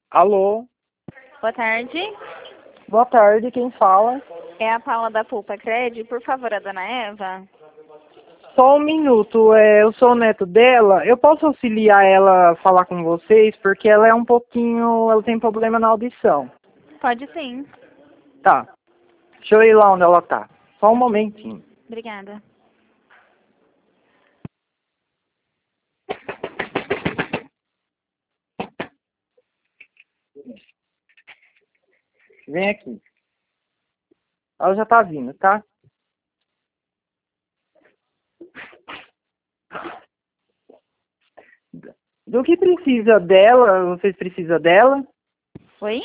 Alô, Boa tarde. boa tarde, quem fala? É a Paula da Pulpa Cred. Por favor, a dona Eva? Só um minuto, eu sou o neto dela. Eu posso auxiliar ela a falar com vocês, porque ela é um pouquinho, ela tem problema na audição. Pode sim. Tá, deixa eu ir lá onde ela tá. Só um momentinho. Obrigada. Vem aqui. Ela já tá vindo, tá? Do que precisa dela? Vocês precisam dela? Oi?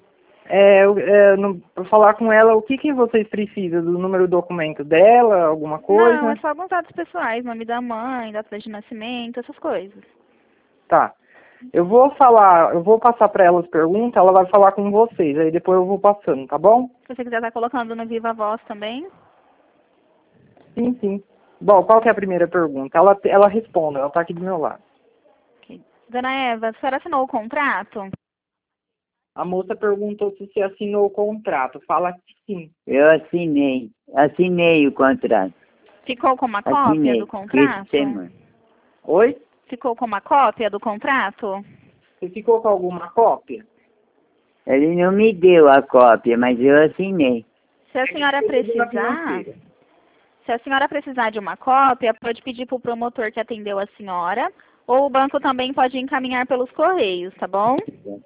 Para falar com ela, o que vocês precisam? Do número do documento dela, alguma coisa? Não, é só alguns dados pessoais. Nome da mãe, data de nascimento, essas coisas. Tá. Eu vou passar para ela as perguntas, ela vai falar com vocês, aí depois eu vou passando, tá bom? Se você quiser estar colocando no Viva Voz também. Sim, sim. Bom, qual que é a primeira pergunta? Ela responde, ela tá aqui do meu lado. Ok. Dona Eva, a senhora assinou o contrato? A moça perguntou se você assinou o contrato. Fala que sim. Eu assinei o contrato. Ficou com uma cópia Assinei. do contrato? Semana. Oi? Ficou com uma cópia do contrato? Você ficou com alguma cópia? Ele não me deu a cópia, mas eu assinei. Se a senhora precisar de uma cópia, pode pedir para o promotor que atendeu a senhora, ou o banco também pode encaminhar pelos correios, tá bom?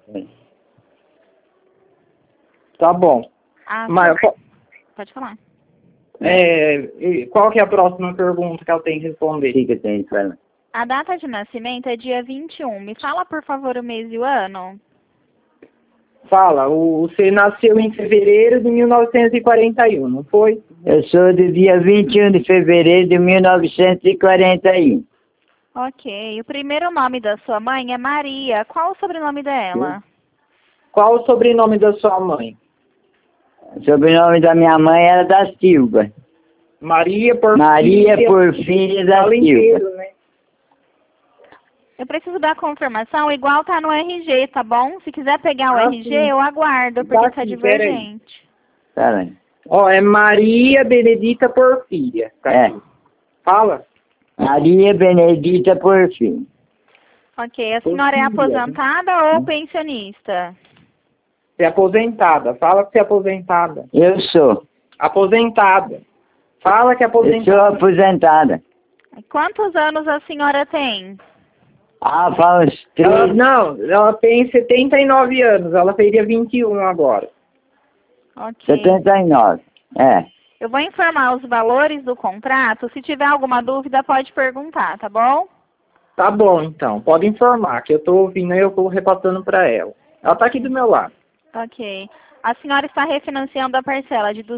Tá bom. Mas Pode falar. qual que é a próxima pergunta que ela tem que responder? O que eu tenho que falar? A data de nascimento é dia 21. Me fala, por favor, o mês e o ano. Fala, você nasceu em fevereiro de 1941, não foi? Eu sou do dia 21 de fevereiro de 1941. Ok. O primeiro nome da sua mãe é Maria. Qual o sobrenome dela? Qual o sobrenome da sua mãe? O sobrenome da minha mãe era da Silva. Maria Porfíria da Silva. Né? Eu preciso da confirmação, igual tá no RG, tá bom? Se quiser pegar o RG, sim. eu aguardo, porque tá divergente. Tá bem. É Maria Benedita Porfíria. Tá aqui. Fala. Maria Benedita Porfíria. Ok. A senhora é aposentada ou pensionista? Você é aposentada. Fala que você é aposentada. Eu sou. Aposentada. Fala que é Eu aposentada. sou aposentada. Quantos anos a senhora tem? Faz 3. Ela tem 79 anos. Ela teria 21 agora. Ok. 79. Eu vou informar os valores do contrato. Se tiver alguma dúvida, pode perguntar, tá bom? Tá bom, então. Pode informar, que eu tô ouvindo e eu vou repassando para ela. Ela tá aqui do meu lado. Ok. A senhora está refinanciando a parcela de R$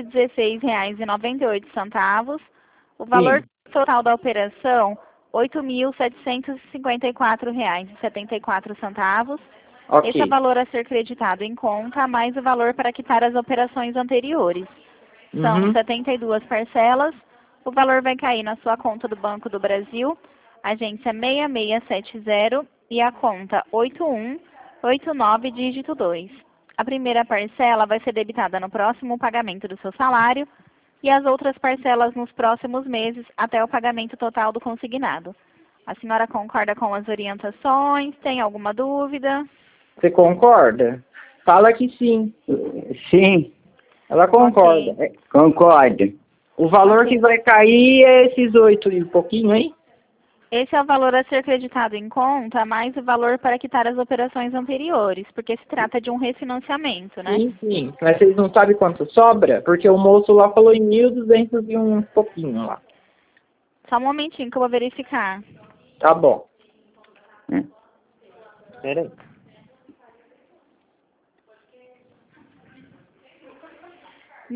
216,98. O valor total da operação, R$ 8.754,74. Ok. Esse é o valor a ser creditado em conta, mais o valor para quitar as operações anteriores. São 72 parcelas. O valor vai cair na sua conta do Banco do Brasil, agência 6670 e a conta 8189, dígito 2. A primeira parcela vai ser debitada no próximo pagamento do seu salário e as outras parcelas nos próximos meses até o pagamento total do consignado. A senhora concorda com as orientações? Tem alguma dúvida? Você concorda? Fala que sim. Sim. Ela concorda. Ok. Concordo. O valor que vai cair é esses 8 e pouquinho, hein? Esse é o valor a ser creditado em conta, mais o valor para quitar as operações anteriores, porque se trata de um refinanciamento, né? Sim. Mas vocês não sabem quanto sobra? Porque o moço lá falou em 1.200 e um pouquinho lá. Só um momentinho que eu vou verificar. Tá bom. Espera aí. R$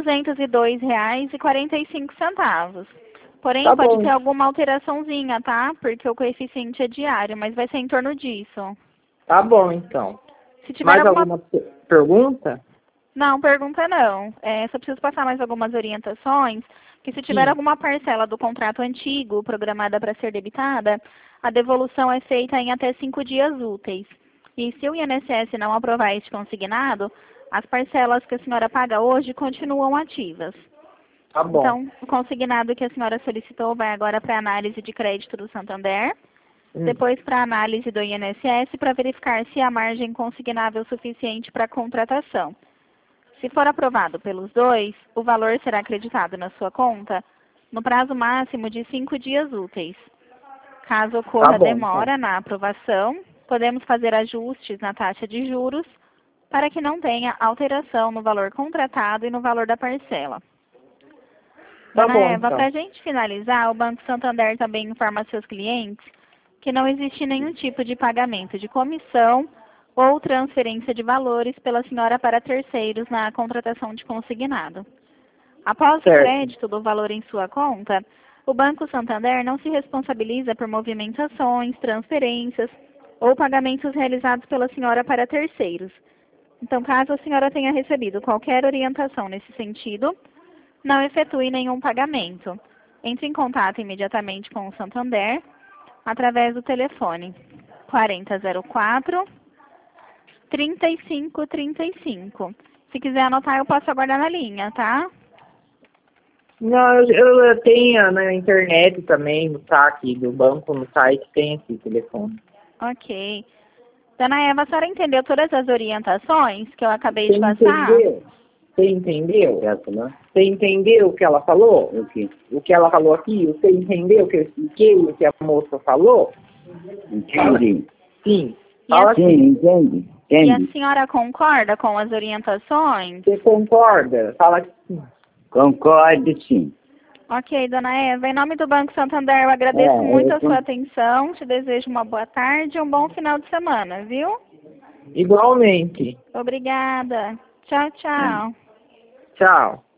1.202,45. Porém, Tá pode bom. ter alguma alteraçãozinha, tá? Porque o coeficiente é diário, mas vai ser em torno disso. Tá bom, então. Se tiver Mais alguma pergunta? Não, pergunta não. Só preciso passar mais algumas orientações, que se tiver alguma parcela do contrato antigo programada para ser debitada, a devolução é feita em até 5 dias úteis. E se o INSS não aprovar este consignado, as parcelas que a senhora paga hoje continuam ativas. Tá bom. Então, o consignado que a senhora solicitou vai agora para a análise de crédito do Santander, depois para a análise do INSS para verificar se há margem consignável suficiente para a contratação. Se for aprovado pelos dois, o valor será acreditado na sua conta no prazo máximo de 5 dias úteis. Caso ocorra demora na aprovação, podemos fazer ajustes na taxa de juros para que não tenha alteração no valor contratado e no valor da parcela. Tá Dona bom, Eva, então. para a gente finalizar, o Banco Santander também informa seus clientes que não existe nenhum tipo de pagamento de comissão ou transferência de valores pela senhora para terceiros na contratação de consignado. Após o crédito do valor em sua conta, o Banco Santander não se responsabiliza por movimentações, transferências ou pagamentos realizados pela senhora para terceiros. Então, caso a senhora tenha recebido qualquer orientação nesse sentido, não efetue nenhum pagamento. Entre em contato imediatamente com o Santander através do telefone 4004-3535. Se quiser anotar, eu posso aguardar na linha, tá? Não, eu tenho na internet também, no saque do banco, no site, tem esse telefone. Ok. Dona Eva, a senhora entendeu todas as orientações que eu acabei de passar? Você entendeu? Você entendeu o que ela falou? O que ela falou aqui? Você entendeu o que eu expliquei, o que a moça falou? Entendi. Sim. Sim, entendi. E a senhora concorda com as orientações? Você concorda? Fala que sim. Concordo, sim. Ok, dona Eva. Em nome do Banco Santander, eu agradeço muito a sua atenção. Te desejo uma boa tarde e um bom final de semana, viu? Igualmente. Obrigada. Tchau, tchau. Tchau.